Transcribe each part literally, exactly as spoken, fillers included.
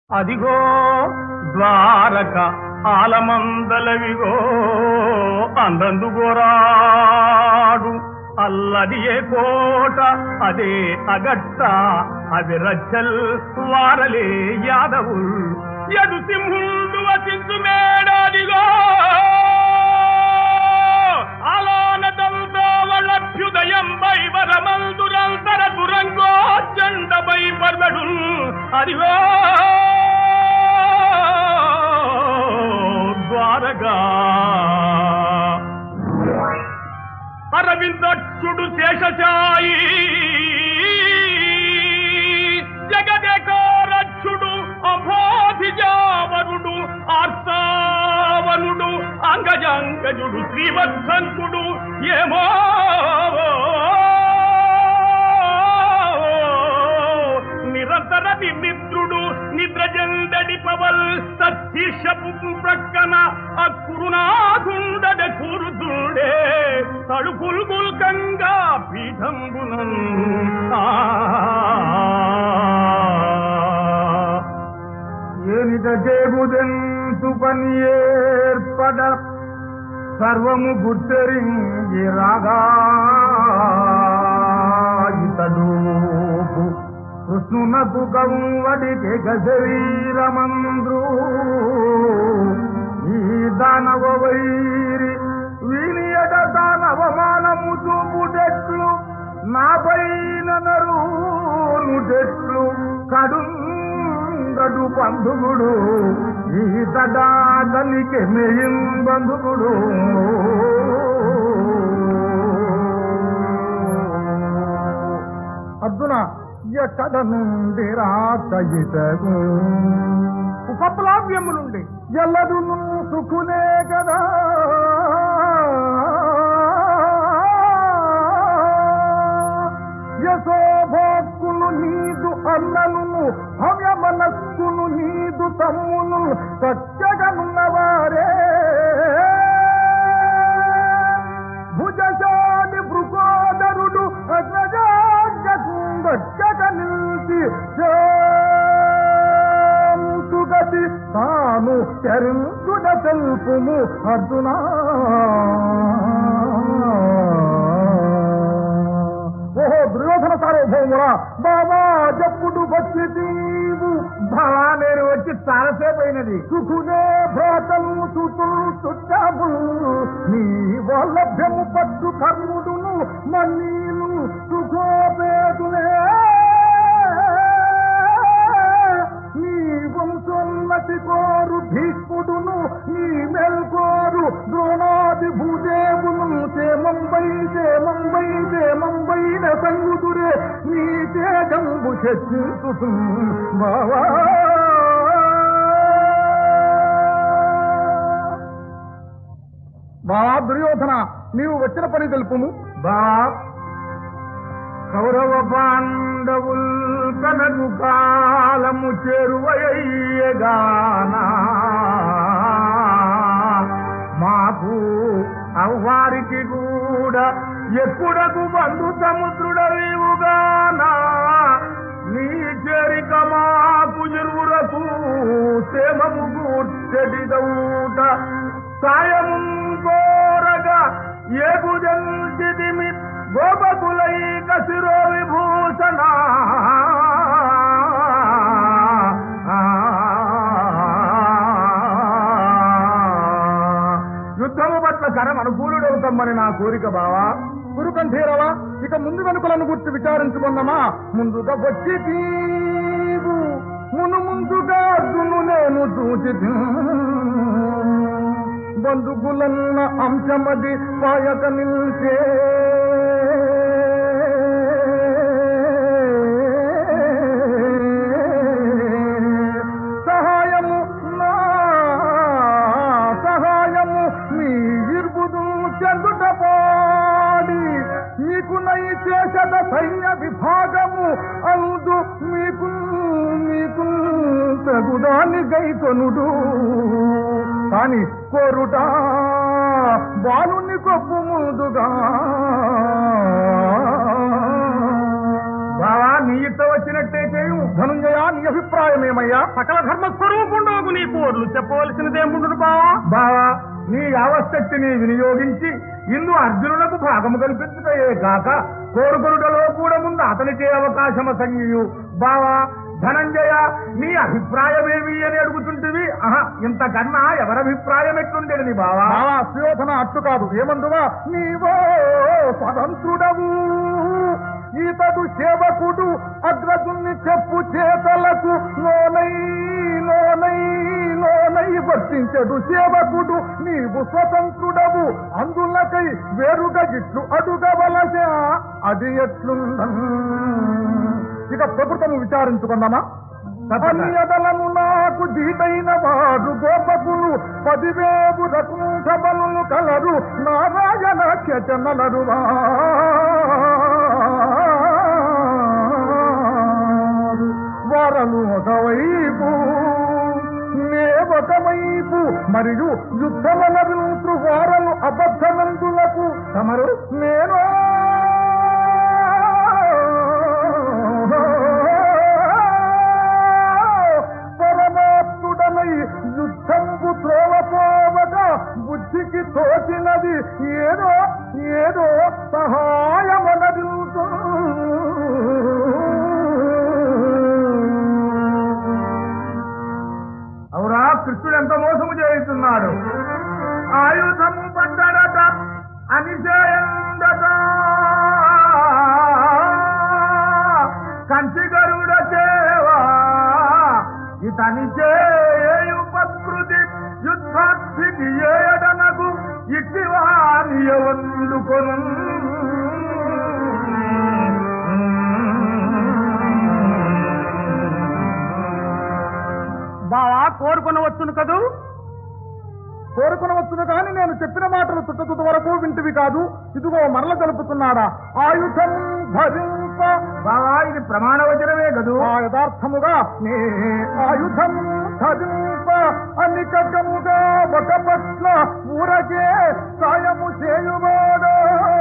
అదిగో ద్వారక ఆలమందలవిగో అందందుగోరాడు అల్లదియే కోట అదే అగట్ట అవి రచ్చల్ వారలే యాదవుల్ ఎదు సింహుడు వసించు మేడాదిగో అలానదంతవళభ్యుదయంబై వరమందురంతర దురంగో చండబై పర్వడు అదిగో ద్వారగా అరవిందక్షుడు శేషశాయి జగదేకారక్షుడు అభోధిజావరుడు ఆర్తావనుడు అంగజంగజుడు శ్రీవత్సంకుడు ఏమో నిరంతర నిమిత్రుడు నిద్రజందడి పవల్ సత్శీర్షపు ప్రక్కన అక్కురునాథుండద కూరుతుండే తడుపులు గుల్కంగా పీఠంబునం ఏనిట చేబుదెంతు పని ఏర్పడ సర్వము గుట్టరింగి రాగా ఇతడు కృష్ణునకు కౌవడికి గశరీరమంద్రు ఈ దానవ వైరి వీనియట దానవమానము చూపుటెట్లు నాపైన నరునుటెట్లు కడుంగడు బంధువుడు ఈ తడాతనికి మెయిన్ బంధువుడు అర్జున ఎక్కడ నుండి రాతయితగు ఉపప్లావ్యము నుండి ఎల్లదు సుఖునే కదా యశోభోక్కును నీదు అన్నను భవ్య మనస్సును నీదు తమ్మును సత్యగనున్నవారే భుజశాని భృగోదరుడు అగ్రజాగ నిలిచి సుగతి తాను చరించుడ తెలుపుము అర్జునా ఓహో దుర్యోధన సార్వభౌమురా బాబా జప్పుడు వచ్చి తీవు భవా నేను వచ్చి చాలాసేపైనది సుఖునే భ్రాతలు సుతులు చుట్టాబులు నీ వల్లభ్యము పట్టు కర్ముడును మన్నీలు సుఖోపేతులే నీ వంశోన్నతి కోరు భీష్ముడును నీ మెల్కోరు ద్రోణాది భూదేవును చేమంబై చేమంబై చేమంబైన సంగుదురే నీ తేజంబు శక్తించు బావా బా దుర్యోధన నీవు వచ్చిన పని తెలుపుము బా కౌరవ పాండవుల్ కనకు కాలము చేరువయ్యగానా మాకు అవ్వారికి కూడా ఎప్పుడకు బంధు సముద్రుడవివుగానా నీ చేరిక మాకు ఇరువురకు సేమము కూర్చెడిదౌట సాయము కోరగా ఏగుజంచిదిమి గోపకులైక శిరో విభూషణ యుద్ధము పట్ల కరం అనుకూలుడవుతామని నా కోరిక బావా గురుకంఠీరవా ఇక ముందు వెనుకలను గుర్తు విచారించుకున్నామా ముందుగా వచ్చి తీవు మును ముందుగా అర్జును నేను చూచి బంధుకులన్న అంశమది పాయక నిల్చే సహాయము నా సహాయము మీ ఇర్బుదు చెందుట పాడి మీకు నై చేసద సైన్య విభాగము అందు మీకు మీకు తగుదాని గైకొనుడు కాని కోరుట బాలుని కొప్పు ముందుగా బావా నీ ఇట్ట వచ్చినట్టే చేయు ధనుంజయ నీ అభిప్రాయం అభిప్రాయమయ్యా? సకల ధర్మస్వరూపుండోగు నీ కోర్లు చెప్పవలసినదేముండును బావా? బావా, నీ యావశక్తిని వినియోగించి ఇందు అర్జునులకు భాగము కల్పించుటయే కాక కోరుకొనుటలో కూడా ముందు అతనికే అవకాశమ సంగియు. బావా ధనంజయ, నీ అభిప్రాయమేమి అని అడుగుతుంటివి. ఆహా, ఇంతకన్నా ఎవరభిప్రాయం ఎట్లుండేది బావా? బావా సుయోధన అట్టు కాదు. ఏమందువా? నీవో స్వతంత్రుడవు, ఈతడు సేవకుడు, అగ్రజుణ్ణి చెప్పు చేతలకు లోనై లోనై లోనై వర్తించడు సేవకుడు. నీవు స్వతంత్రుడవు, అందులకై వేరుగా ఇట్లు అడుగవలసా, అది ఎట్లుండ. ఇక ప్రభుత్వము విచారించుకుందామా? అన్యదలను నాకు జీతైన వాడు గోపకులు పదివేవు రకుంఠబలు కలరు, నారాయణ ఖ్యచనలరు వారలు ఒకవైపు, నే ఒకవైపు, మరియు యుద్ధమనరు వారలు అబద్ధనందులకు తమరు నేను పరమాత్ముడనై యుద్ధంబు త్రోవపోవగా బుద్ధికి తోచినది ఏదో ఏదో సహాయమనది. అవురా, కృష్ణుడు ఎంత మోసము చేస్తున్నాడు. ఆయుధము పడ్డడట అనిశయందట, కంచి గరుడ చేవా ఇతని చేయు ప్రకృతి యుద్ధాక్షికి ఏడనకు ఇటివాని వండుకొను. బావా కోరుకొనవచ్చును కదూ? కోరుకొనవచ్చును కానీ నేను చెప్పిన మాటలు తుట్టతుత వరకు వింటివి కాదు. ఇదిగో మరల తెలుపుతున్నాడా? ఆయుధం ధరింప. బావా, ఇది ప్రమాణ వచనమే కదూ? ఆ యథార్థముగా నే ఆయుధం ధరింప అనికముగా ఒక పట్ల ఊరకే సాయము చేయువాడా.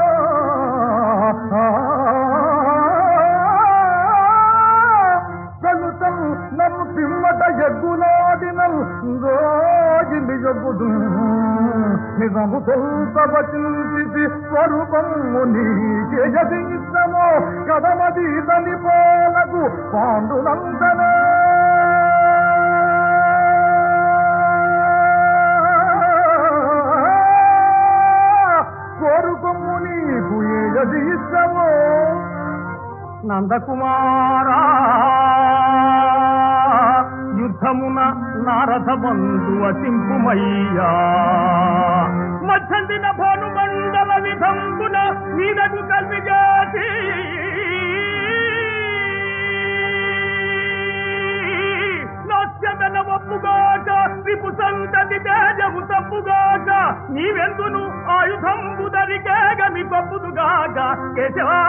కలుతల్ నన్ను తిమ్మట ఎగ్గులాడినల్ రోగిలి ఎగ్గుదు నిజము తొల్త వచించి స్వరూపము నీకే యది ఇష్టమో కదమది తని పోలకు పాండునందనే. కోరుకొమ్ము నీకు ఏది ఇష్టమో. నందకుమారా, యుద్ధమున నారథ బంధు అసింపుమయ్యా, మధ్యందిన భాను మండల విధంబున వీరకు కలిపి చేసి నాట్యమెన ఒప్పుగాక రిపు సంతతి తేజము తప్పుగాక నీవెందును ఆయుధంబు దరికేగ మీ పప్పుదుగాక కేశవా.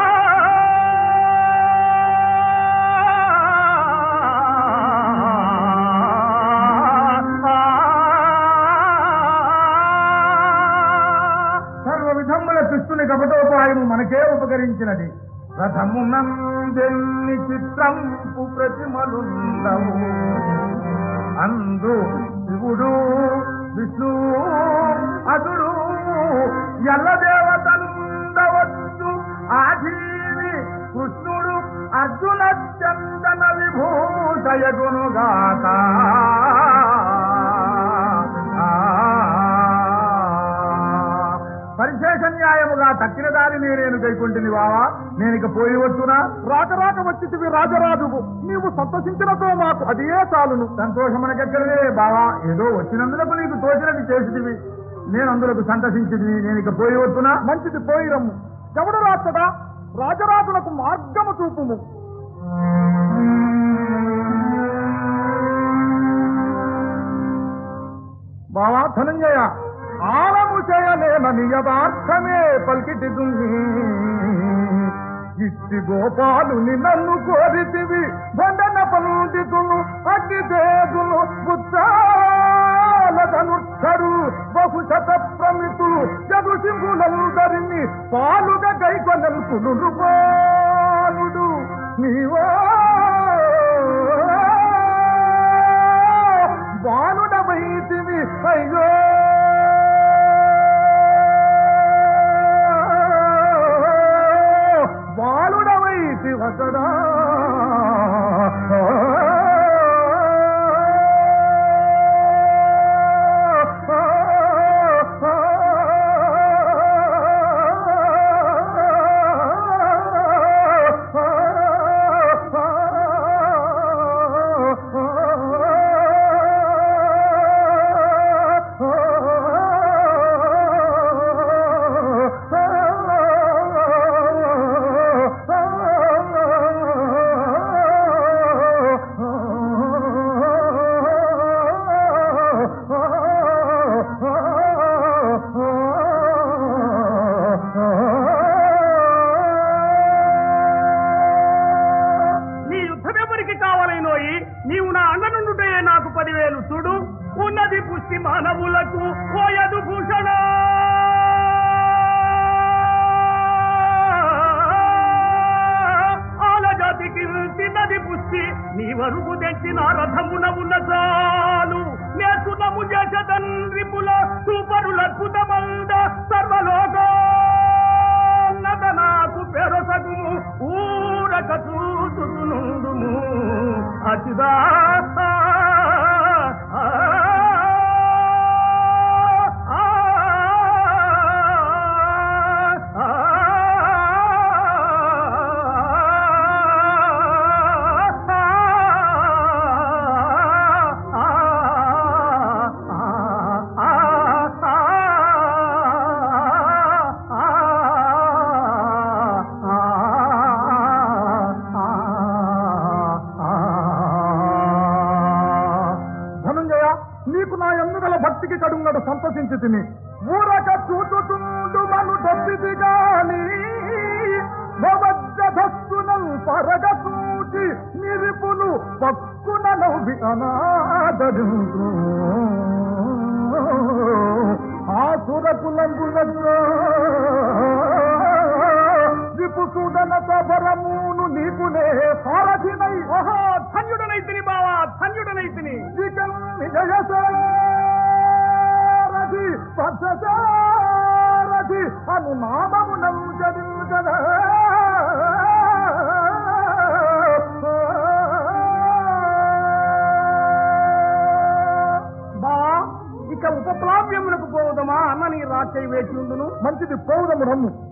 కృష్ణుని కపటోపాయము మనకే ఉపకరించినది. రథమునందెన్ని చిత్రంపు ప్రతిమలుండవు, అందు శివుడు విష్ణు అదుడు ఎల్లదేవతలుండవచ్చు. ఆధీని కృష్ణుడు అర్జున చందన విభూషయగునుగాక. పరిశేష న్యాయముగా తక్కిన దారిని నేను కైకుంటుని బావా. నేను ఇక పోయి వచ్చునా? రాక రాక వచ్చితివి రాజరాజువు, నీవు సంతోషించినతో మాకు అదే చాలును. సంతోషమనకెక్కడే బావా, ఏదో వచ్చినందులకు నీకు తోచినది చేసిటివి, నేను అందులకు సంతోషించితివి. నేను ఇక పోయి వచ్చునా? మంచిది, పోయి రమ్ము. ఎవడు రాచదా? రాజరాజులకు మార్గము చూపుము. బావా ధనంజయ, ఆలము చేయలేనని యథార్థమే పలికిటి. ఇట్టి గోపాలుని నన్ను కోరితివి, బండన పండితులు అగ్గి దేగులు బుద్ధాలనుడు బహుశత ప్రమితులు జగు సింహులందరినీ పాలుగా గైకొనల్పుడు బాలుడు నీవో. నుండుటే నాకు పదివేలు చూడు. ఉన్నది పుష్టి మానవులకు ఓయదు భూషణ. ఆలజాతికి తిన్నది పుష్టి నీ వరుపు తెచ్చిన రథమున ఉన్న చాలు. నేర్చునము చేసదన్రిపుల సూపరులద్భుతమంద సర్వలోక నాకు పెరసగుము ఊరక చూచునుండుము అచిదా. నీకు నా ఎందుగల భక్తికి కడుంగడు సంతసించి తిని ఊరక చూచుతుండు మను తప్పిది గాని భవజ్జధస్సునల్ పరగ చూచి నిరిపులు పక్కున నవ్వి అనాదరు ఆసురకులంబులతో విపుసూదన సబరమును నీకునే సారథినై ఓహో ధన్యుడనైతిని బావా, ధన్యుడనైతిని. విజయసారథి పథసారథి అను నామమునం చదించదా. బా ఇక ఉపప్లావ్యమునకు పోవుదమా అన్న నీ రాచై వేచి ఉండును. మంచిది, పోవుదము రమ్ము.